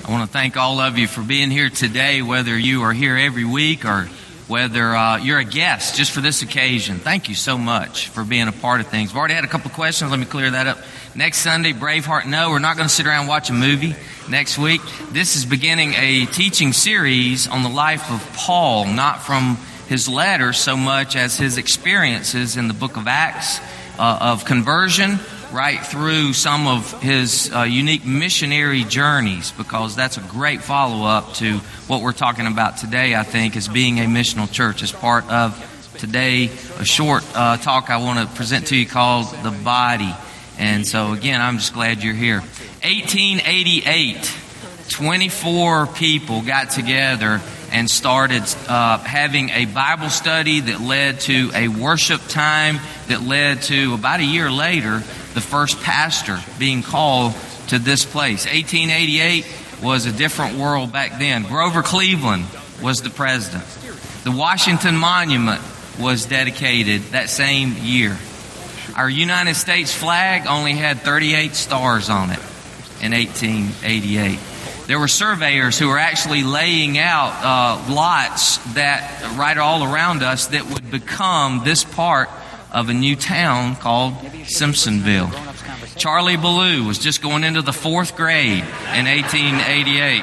I want to thank all of you for being here today, whether you are here every week or whether you're a guest just for this occasion. Thank you so much for being a part of things. I've already had a couple of questions. Let me clear that up. Next Sunday, Braveheart. No, we're not going to sit around and watch a movie next week. This is beginning a teaching series on the life of Paul, not from his letters so much as his experiences in the book of Acts of conversion, right through some of his unique missionary journeys, because that's a great follow-up to what we're talking about today, I think, as being a missional church. As part of today, a short talk I want to present to you called The Body. And so, again, I'm just glad you're here. 1888, 24 people got together and started having a Bible study that led to a worship time that led to, about a year later, the first pastor being called to this place. 1888 was a different world back then. Grover Cleveland was the president. The Washington Monument was dedicated that same year. Our United States flag only had 38 stars on it in 1888. There were surveyors who were actually laying out lots that right all around us that would become this part of a new town called Simpsonville. Charlie Ballou was just going into the 4th grade in 1888.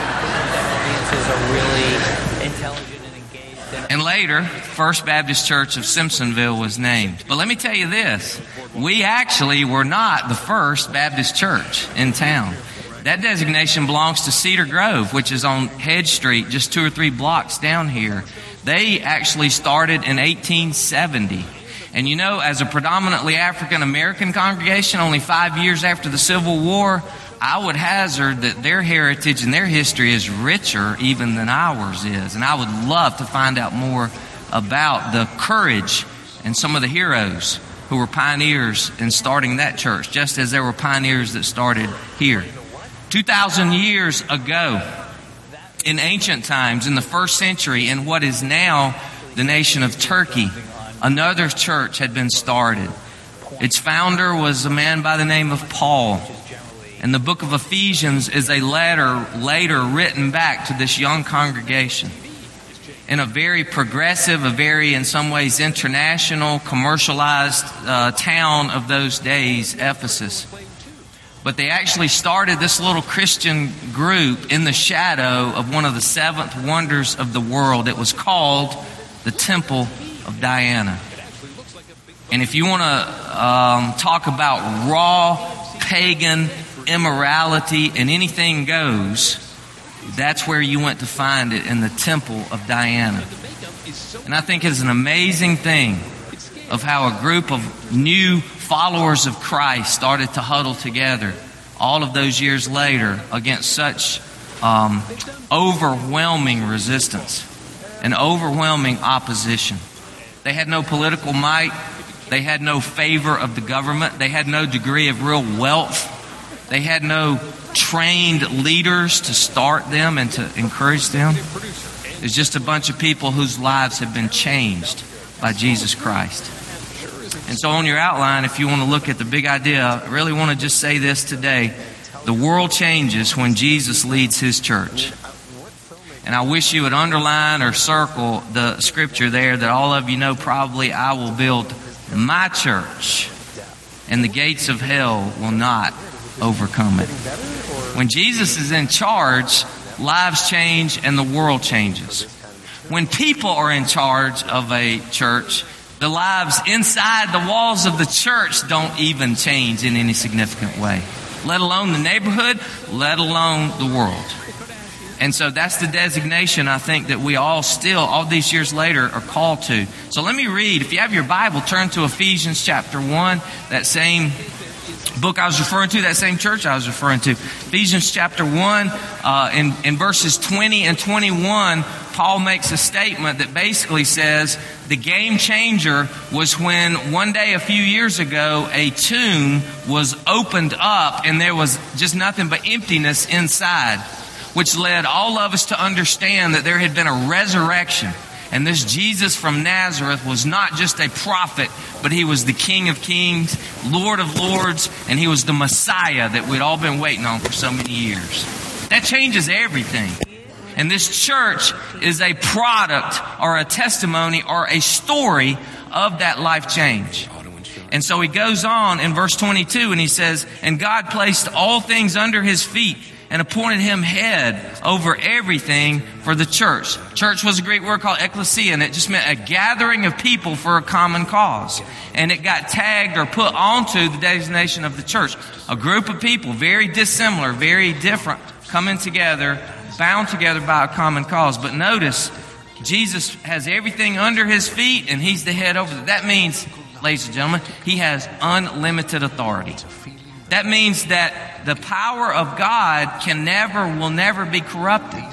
And later, First Baptist Church of Simpsonville was named. But let me tell you this, we actually were not the First Baptist Church in town. That designation belongs to Cedar Grove, which is on Hedge Street, just 2 or 3 blocks down here. They actually started in 1870. And you know, as a predominantly African-American congregation, only 5 years after the Civil War, I would hazard that their heritage and their history is richer even than ours is. And I would love to find out more about the courage and some of the heroes who were pioneers in starting that church, just as there were pioneers that started here. 2,000 years ago, in ancient times, in the 1st century, in what is now the nation of Turkey, another church had been started. Its founder was a man by the name of Paul. And the book of Ephesians is a letter later written back to this young congregation in a very progressive, a very, in some ways, international, commercialized town of those days, Ephesus. But they actually started this little Christian group in the shadow of one of the 7th wonders of the world. It was called the Temple of Diana. And if you want to talk about raw pagan immorality and anything goes, that's where you went to find it, in the Temple of Diana. And I think it's an amazing thing of how a group of new followers of Christ started to huddle together all of those years later against such overwhelming resistance and overwhelming opposition. They had no political might. They had no favor of the government. They had no degree of real wealth. They had no trained leaders to start them and to encourage them. It's just a bunch of people whose lives have been changed by Jesus Christ. And so on your outline, if you want to look at the big idea, I really want to just say this today. The world changes when Jesus leads His church. And I wish you would underline or circle the scripture there that all of you know probably. I will build my church, and the gates of hell will not overcome it. When Jesus is in charge, lives change and the world changes. When people are in charge of a church, the lives inside the walls of the church don't even change in any significant way, let alone the neighborhood, let alone the world. And so that's the designation I think that we all still, all these years later, are called to. So let me read. If you have your Bible, turn to Ephesians chapter 1, that same book I was referring to, that same church I was referring to. Ephesians chapter 1, in verses 20 and 21, Paul makes a statement that basically says the game changer was when one day a few years ago a tomb was opened up and there was just nothing but emptiness inside, which led all of us to understand that there had been a resurrection. And this Jesus from Nazareth was not just a prophet, but He was the King of Kings, Lord of Lords, and He was the Messiah that we'd all been waiting on for so many years. That changes everything. And this church is a product or a testimony or a story of that life change. And so he goes on in verse 22 and he says, and God placed all things under his feet and appointed him head over everything for the church. Church was a Greek word called ekklesia, and it just meant a gathering of people for a common cause. And it got tagged or put onto the designation of the church. A group of people, very dissimilar, very different, coming together, bound together by a common cause. But notice, Jesus has everything under his feet and he's the head over it. That means, ladies and gentlemen, he has unlimited authority. That means that the power of God will never be corrupted.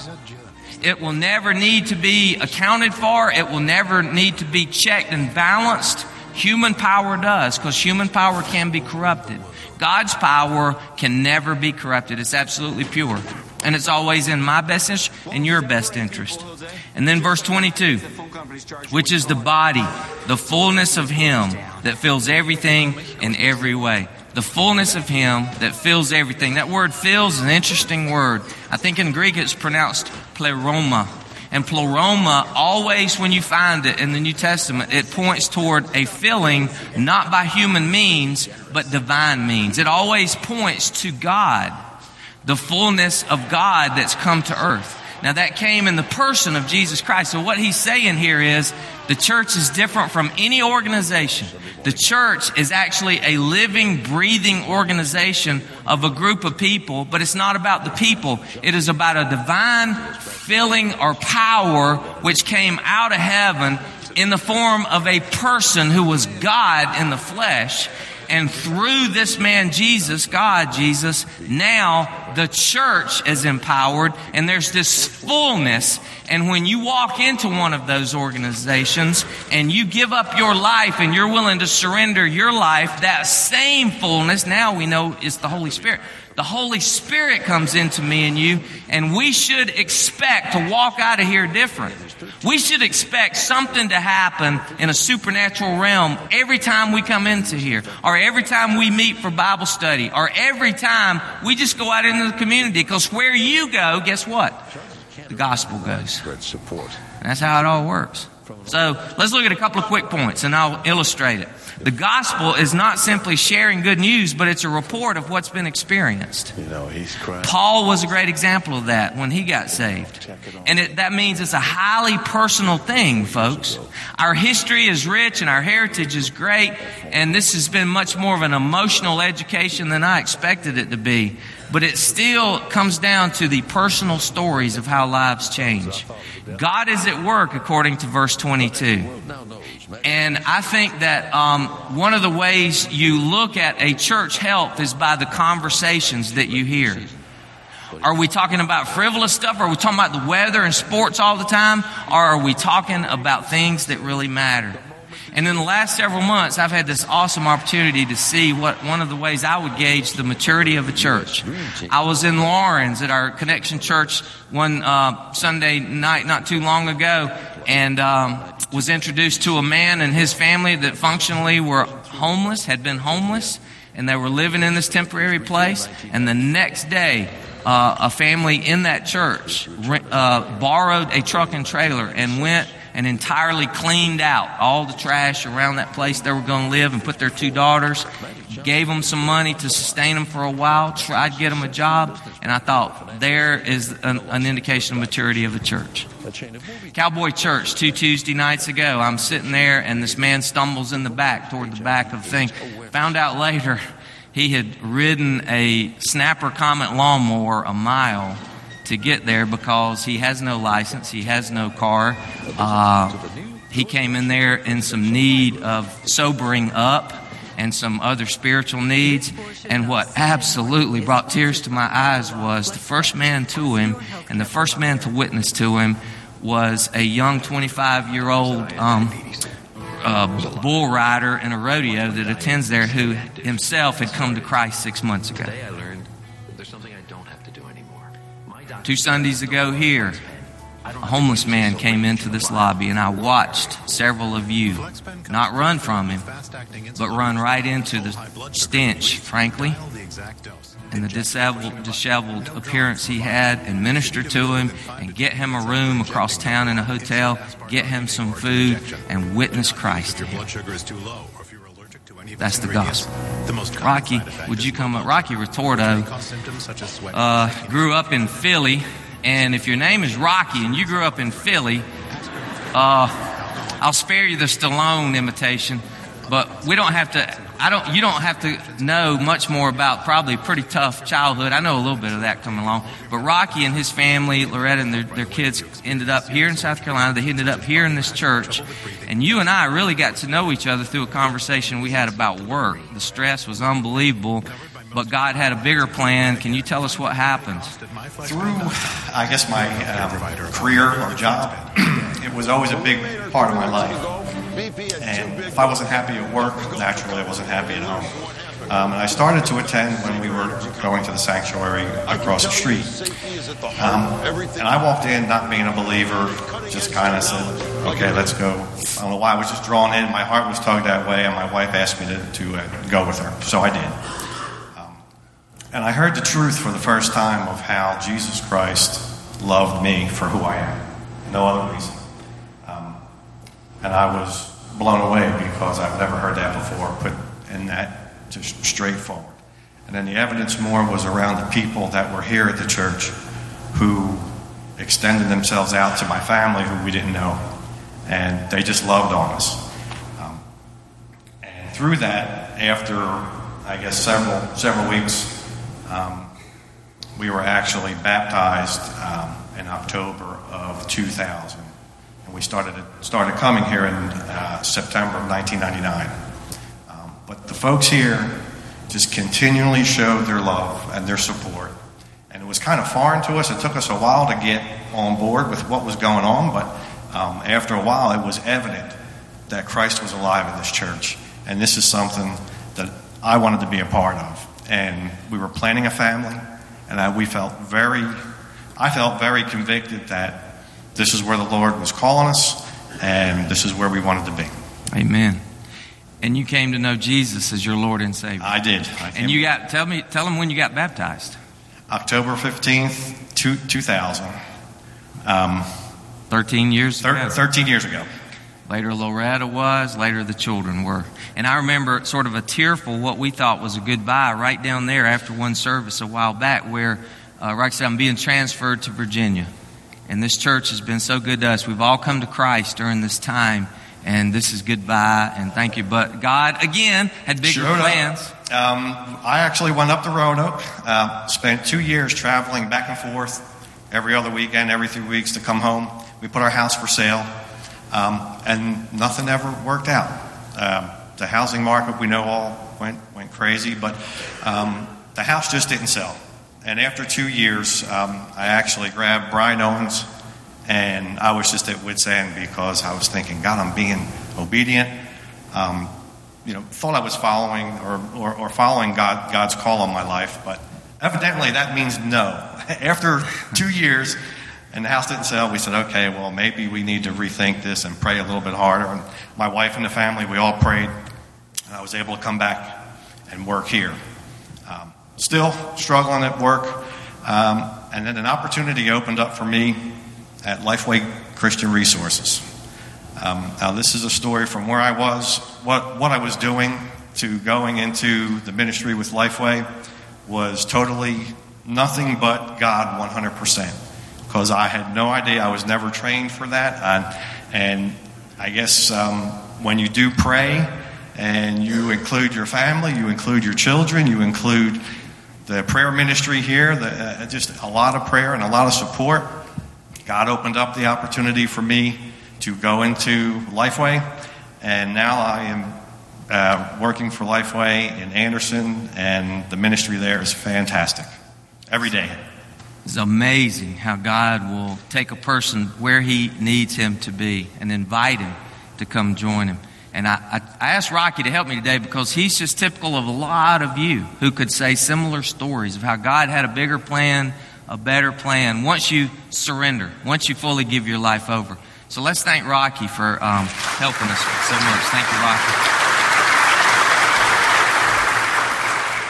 It will never need to be accounted for. It will never need to be checked and balanced. Human power does, because human power can be corrupted. God's power can never be corrupted. It's absolutely pure. And it's always in my best interest and your best interest. And then verse 22, which is the body, the fullness of him that fills everything in every way. The fullness of him that fills everything. That word fills is an interesting word. I think in Greek it's pronounced pleroma. And pleroma, always when you find it in the New Testament, it points toward a filling not by human means, but divine means. It always points to God. The fullness of God that's come to earth. Now that came in the person of Jesus Christ. So what he's saying here is the church is different from any organization. The church is actually a living, breathing organization of a group of people, but it's not about the people. It is about a divine filling or power which came out of heaven in the form of a person who was God in the flesh. And through this man Jesus, God Jesus, now the church is empowered and there's this fullness. And when you walk into one of those organizations and you give up your life and you're willing to surrender your life, that same fullness, now we know is the Holy Spirit. The Holy Spirit comes into me and you, and we should expect to walk out of here different. We should expect something to happen in a supernatural realm every time we come into here, or every time we meet for Bible study, or every time we just go out into the community. Because where you go, guess what? The gospel goes. And that's how it all works. So let's look at a couple of quick points and I'll illustrate it. The gospel is not simply sharing good news, but it's a report of what's been experienced. Paul was a great example of that when he got saved. And that means it's a highly personal thing, folks. Our history is rich and our heritage is great, and this has been much more of an emotional education than I expected it to be. But it still comes down to the personal stories of how lives change. God is at work, according to verse 22. And I think that one of the ways you look at a church health is by the conversations that you hear. Are we talking about frivolous stuff? Are we talking about the weather and sports all the time? Or are we talking about things that really matter? And in the last several months, I've had this awesome opportunity to see one of the ways I would gauge the maturity of a church. I was in Lawrence at our Connection Church one Sunday night not too long ago, and was introduced to a man and his family that functionally were homeless, had been homeless, and they were living in this temporary place. And the next day, a family in that church borrowed a truck and trailer and went and entirely cleaned out all the trash around that place they were going to live and put their 2 daughters, gave them some money to sustain them for a while, tried to get them a job, and I thought there is an indication of maturity of a church. Cowboy Church 2 Tuesday nights ago, I'm sitting there and this man stumbles in the back, toward the back of the thing. Found out later he had ridden a Snapper Comet lawnmower a mile to get there because he has no license, he has no car. He came in there in some need of sobering up and some other spiritual needs. And what absolutely brought tears to my eyes was the first man to him and the first man to witness to him was a young 25-year-old bull rider in a rodeo that attends there who himself had come to Christ 6 months ago. 2 Sundays ago here, a homeless man came into this lobby, and I watched several of you not run from him, but run right into the stench, frankly, and the disheveled appearance he had, and minister to him and get him a room across town in a hotel, get him some food, and witness Christ to him. That's the gospel. Rocky, would you come up? Rocky Retorto grew up in Philly, and if your name is Rocky and you grew up in Philly, I'll spare you the Stallone imitation, but we don't have to. You don't have to know much more about probably a pretty tough childhood. I know a little bit of that coming along. But Rocky and his family, Loretta and their kids, ended up here in South Carolina. They ended up here in this church. And you and I really got to know each other through a conversation we had about work. The stress was unbelievable, but God had a bigger plan. Can you tell us what happened? Through, I guess, my career or job, it was always a big part of my life. And if I wasn't happy at work, naturally I wasn't happy at home. And I started to attend when we were going to the sanctuary across the street. And I walked in not being a believer, just kind of said, okay, let's go. I don't know why, I was just drawn in. My heart was tugged that way, and my wife asked me to go with her. So I did. And I heard the truth for the first time of how Jesus Christ loved me for who I am. No other reason. And I was blown away because I've never heard that before, put in that just straightforward. And then the evidence more was around the people that were here at the church who extended themselves out to my family who we didn't know. And they just loved on us. And through that, after, I guess, several weeks, we were actually baptized in October of 2000. We started coming here in September of 1999. But the folks here just continually showed their love and their support. And it was kind of foreign to us. It took us a while to get on board with what was going on, but after a while it was evident that Christ was alive in this church. And this is something that I wanted to be a part of. And we were planning a family, and I felt very convicted that this is where the Lord was calling us, and this is where we wanted to be. Amen. And you came to know Jesus as your Lord and Savior. I did. And you got tell them when you got baptized. October 15th, 2000. 13 years ago. 13 years ago. Later Loretta was, later the children were. And I remember sort of a tearful, what we thought was a goodbye right down there after one service a while back where Rocky said, I'm being transferred to Virginia. And this church has been so good to us. We've all come to Christ during this time, and this is goodbye, and thank you. But God, again, had bigger plans. I actually went up to Roanoke, spent 2 years traveling back and forth every other weekend, every 3 weeks to come home. We put our house for sale, and nothing ever worked out. The housing market, we know all, went crazy, but the house just didn't sell. And after 2 years, I actually grabbed Brian Owens, and I was just at wit's end because I was thinking, God, I'm being obedient. Thought I was following or following God's call on my life, but evidently that means no. After 2 years, and the house didn't sell, we said, okay, well, maybe we need to rethink this and pray a little bit harder. And my wife and the family, we all prayed, and I was able to come back and work here. Still struggling at work, and then an opportunity opened up for me at Lifeway Christian Resources. Now, this is a story from where I was, what I was doing to going into the ministry with Lifeway was totally nothing but God 100%, because I had no idea. I was never trained for that, and I guess when you do pray and you include your family, you include your children, you include the prayer ministry here, just a lot of prayer and a lot of support. God opened up the opportunity for me to go into Lifeway, and now I am working for Lifeway in Anderson, and the ministry there is fantastic. Every day. It's amazing how God will take a person where He needs him to be and invite him to come join Him. And I asked Rocky to help me today because he's just typical of a lot of you who could say similar stories of how God had a bigger plan, a better plan, once you surrender, once you fully give your life over. So let's thank Rocky for helping us so much. Thank you, Rocky.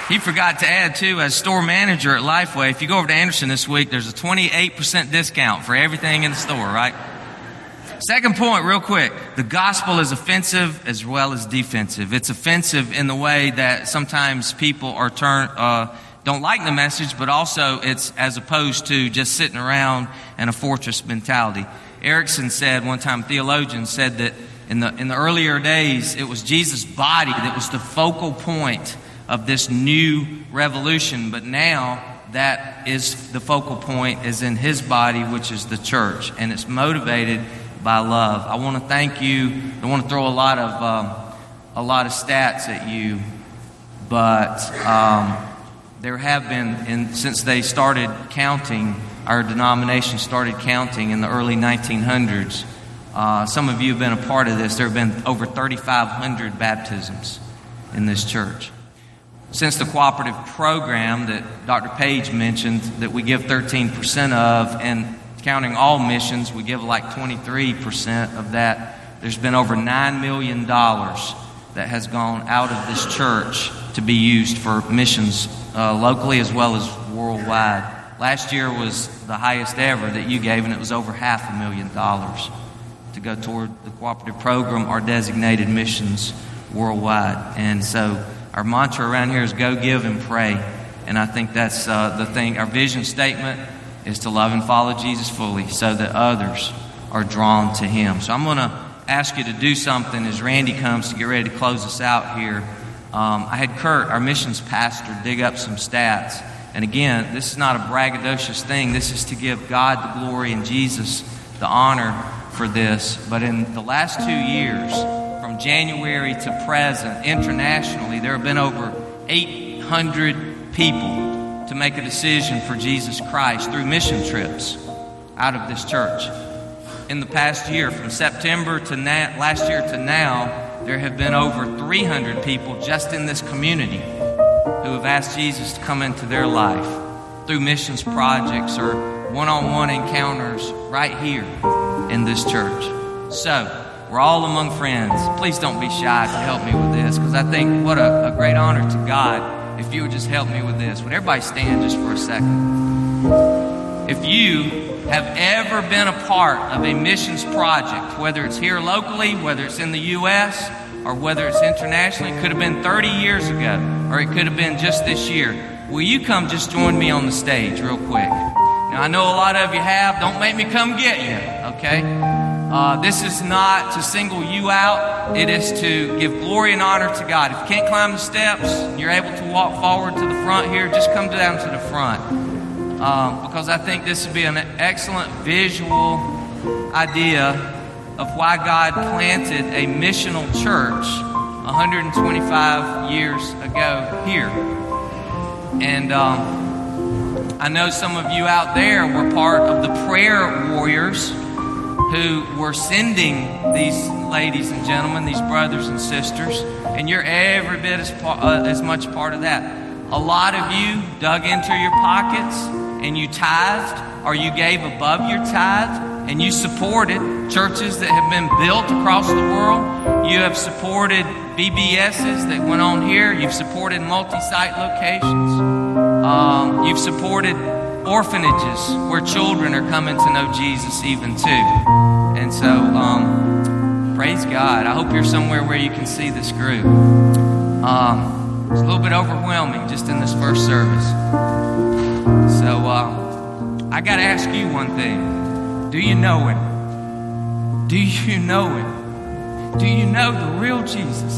he forgot to add, too, as store manager at Lifeway, if you go over to Anderson this week, there's a 28% discount for everything in the store, right? Second point, real quick. The gospel is offensive as well as defensive. It's offensive in the way that sometimes people are don't like the message, but also it's as opposed to just sitting around in a fortress mentality. Erickson said one time, theologian said that in the earlier days, it was Jesus' body that was the focal point of this new revolution, but now that is the focal point is in his body, which is the church, and it's motivated by love. I want to thank you. I want to throw a lot of stats at you, but there have been, since they started counting, our denomination started counting in the early 1900s. Some of you have been a part of this. There have been over 3,500 baptisms in this church. Since the cooperative program that Dr. Page mentioned that we give 13% of, and counting all missions, we give like 23% of that, there's been over $9 million that has gone out of this church to be used for missions locally as well as worldwide. Last year was the highest ever that you gave, and it was over $500,000 to go toward the cooperative program or designated missions worldwide. And so our mantra around here is go, give, and pray. And I think that's the thing. Our vision statement is to love and follow Jesus fully so that others are drawn to Him. So I'm going to ask you to do something as Randy comes to get ready to close us out here. I had Kurt, our missions pastor, dig up some stats. And again, this is not a braggadocious thing. This is to give God the glory and Jesus the honor for this. But in the last 2 years, from January to present, internationally, there have been over 800 people to make a decision for Jesus Christ through mission trips out of this church. In the past year, from September to last year to now, there have been over 300 people just in this community who have asked Jesus to come into their life through missions projects or one-on-one encounters right here in this church. So, we're all among friends. Please don't be shy to help me with this, because I think what a great honor to God if you would just help me with this. Would everybody stand just for a second? If you have ever been a part of a missions project, whether it's here locally, whether it's in the U.S., or whether it's internationally, it could have been 30 years ago, or it could have been just this year, will you come just join me on the stage real quick? Now, I know a lot of you have. Don't make me come get you, okay? This is not to single you out. It is to give glory and honor to God. If you can't climb the steps and you're able to walk forward to the front here, just come down to the front. Because I think this would be an excellent visual idea of why God planted a missional church 125 years ago here. And I know some of you out there were part of the prayer warriors who were sending these ladies and gentlemen, these brothers and sisters, and you're every bit as much part of that. A lot of you dug into your pockets and you tithed, or you gave above your tithe, and you supported churches that have been built across the world. You have supported VBSs that went on here. You've supported multi-site locations. You've supported orphanages where children are coming to know Jesus even too. And so, praise God. I hope you're somewhere where you can see this group. It's a little bit overwhelming just in this first service. So, I got to ask you one thing. Do you know Him? Do you know Him? Do you know the real Jesus?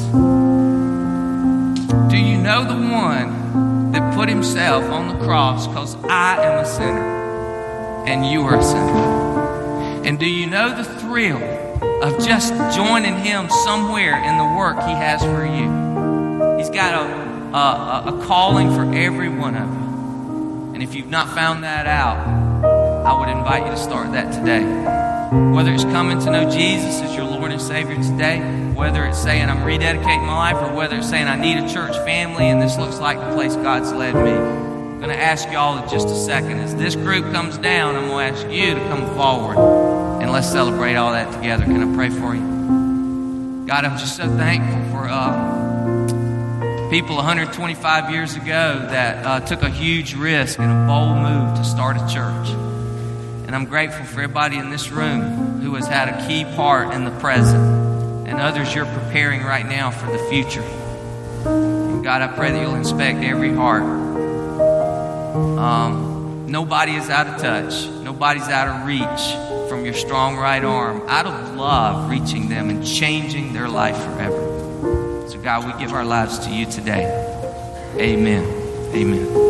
Do you know the one that put Himself on the cross because I am a sinner and you are a sinner? And do you know the thrill of just joining Him somewhere in the work He has for you? He's got a calling for every one of you. And if you've not found that out, I would invite you to start that today. Whether it's coming to know Jesus as your Lord and Savior today, whether it's saying I'm rededicating my life, or whether it's saying I need a church family and this looks like the place God's led me. I'm going to ask y'all in just a second. As this group comes down, I'm going to ask you to come forward and let's celebrate all that together. Can I pray for you? God, I'm just so thankful for People 125 years ago that took a huge risk and a bold move to start a church. And I'm grateful for everybody in this room who has had a key part in the present, and others you're preparing right now for the future. And God, I pray that you'll inspect every heart. Nobody is out of touch. Nobody's out of reach from your strong right arm, out of love, reaching them and changing their life forever. So God, we give our lives to you today. Amen. Amen.